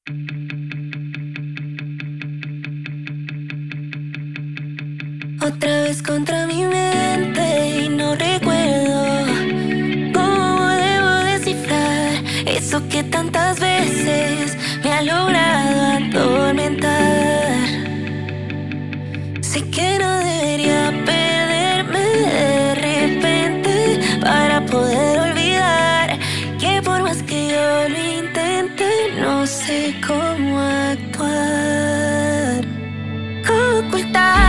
Otra vez contra mi mente y no recuerdo cómo debo descifrar eso que tantas veces me ha logrado atormentar. Sé que no debería perderme de repente para poder olvidar que por más que yo lo intente no sé cómo actuar, cómo ocultar